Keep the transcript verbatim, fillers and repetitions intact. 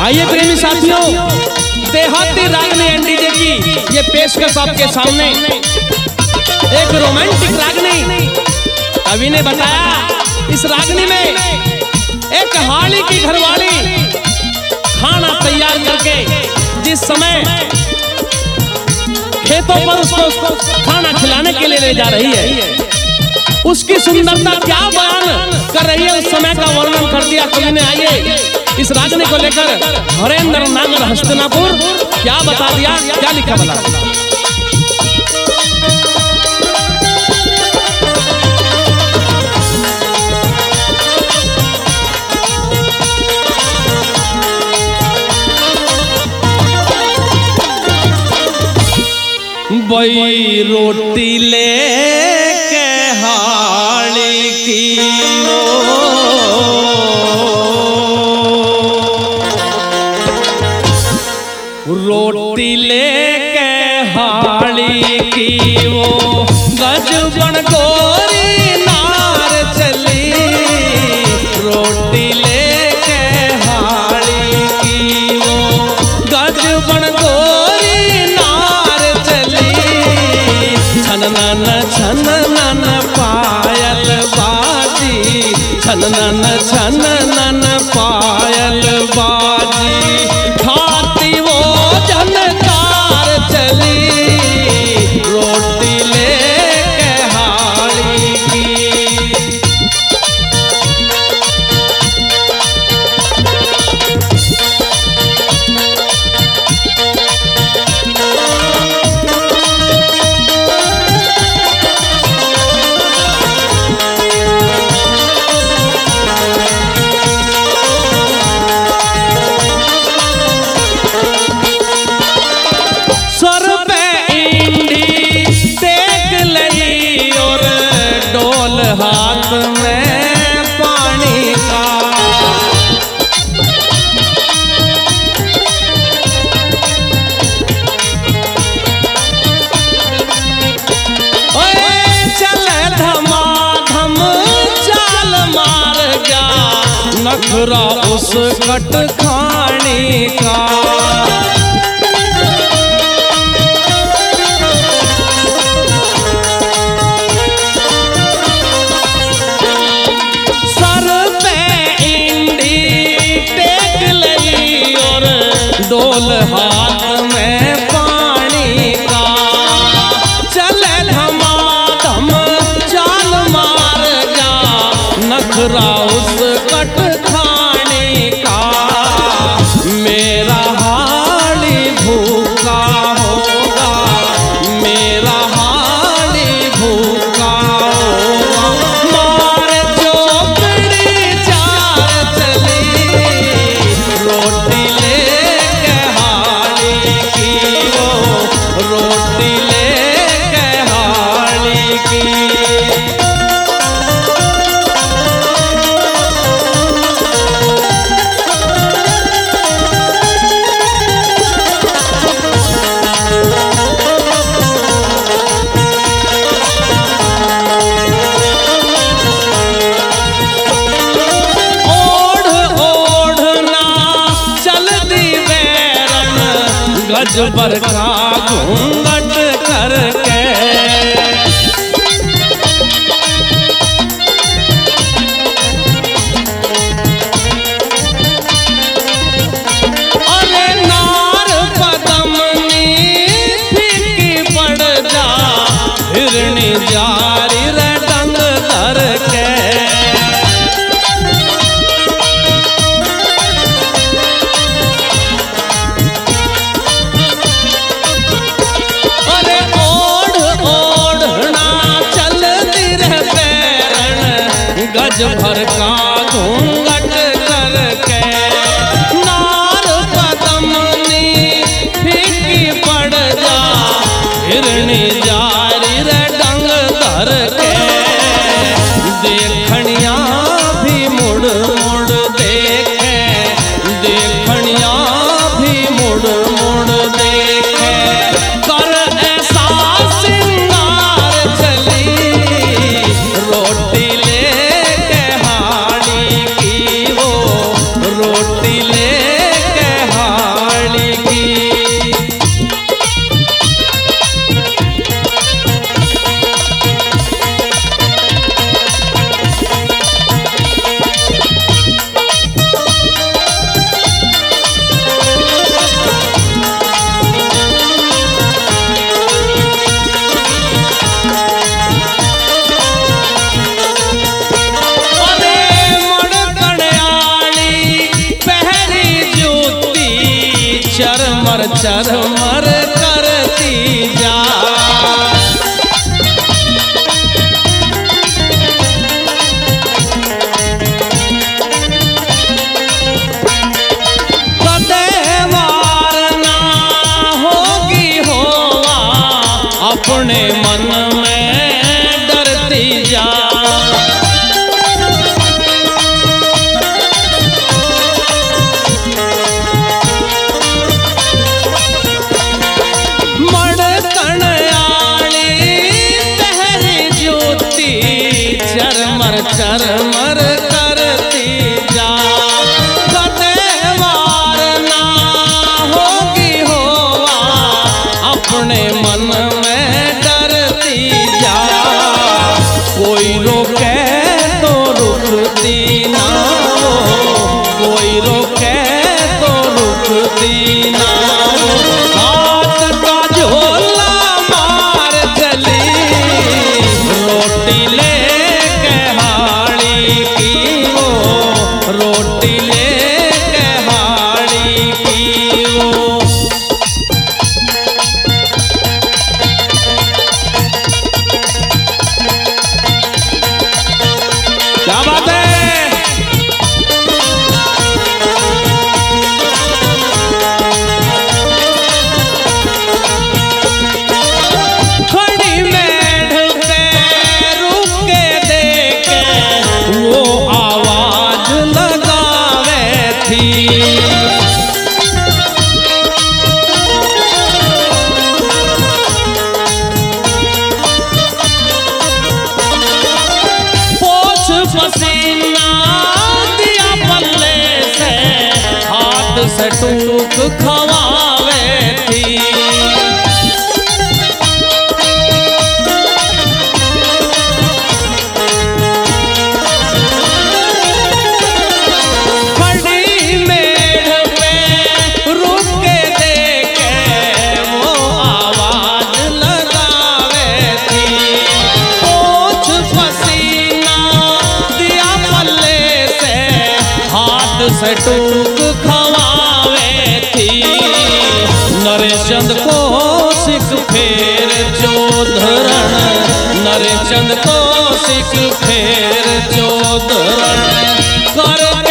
आइए प्रेमी साथियों, देहाती रागनी एनडीजे की ये पेशकश आपके सामने। एक रोमांटिक रागनी कवि ने बताया, इस रागनी में एक हाड़ी की घरवाली खाना तैयार करके जिस समय खेतों पर उसको खाना खिलाने के लिए ले जा रही है, उसकी सुंदरता क्या बयान कर रही है, उस समय का वर्णन कर दिया कवि ने। आइए इस रागनी को लेकर हरेंद्र नागर हस्तिनापुर क्या बता दिया, क्या लिखा बता। बई रोटी ले के हाड़ी की रोटी ले के हाड़ी की वो गजबन गोरी नार चली। रोटी ले के हाड़ी की वो गजबन गोरी नार चली। छननन छननन पायल बाजी, छननन छननन पायल बाजी, खाती वो जनकार चली। रोटी ले के हाड़ी की हाथ में पानी का। ओए चले धमाधम चाल मार गया, नखरा उस कट खानी का। डोल हाथ में पानी का, चले धमाधम चाल मार जा, नखरा उस कट खाने का। मेरा हाड़ी भूखा होगा, मेरा हाड़ी भूखा होगा, मार चौकड़ी चार चली। रोटी ले रोटी ले के हाड़ी की ओढ़ ओढ़ना चल दी बैरन, गजबर का घूंघट करके। अरे नार पदमनी फीकी पड़ जा, हिरनी जारी रे डंग धर के। गज भर का घूंघट करके, नार पदमनी फीकी पड़ जा, हिरनी जारी रे डंग धर के। देखनिया भी मुड़ मुड़ देखे, देखनिया भी मुड़ मुड़ देखे, कर ऐसा सिंगार चली। रोटी ले के हाड़ी की चरमर करती जा। अपने मन में डरती जा। मड़कण आली तहरी ज्योति चरमर चरमर करती जा। कदेवार ना होगी होवा अपने मन में कोई रोके तो रुकती ना हो, कोई रोके तो रुकती ना हो। हाथ का झोला मार चली रोटी ले के हाड़ी की वो, रोटी ले के हाड़ी की वो। क्या बात है? खड़ी मेढ़ पे रुक के देखे वो आवाज लगावे थी। पसीना दिया पल्ले से हाथ से टूक खवावे थी। खड़ी मेढ़ पे रुक के देखे वो आवाज लगावे थी। पोछ पसीना से टूक खवावे थी। नरेचंद को सिख फेर चौधरण, नरेचंद को सिख फेर चौधरण कर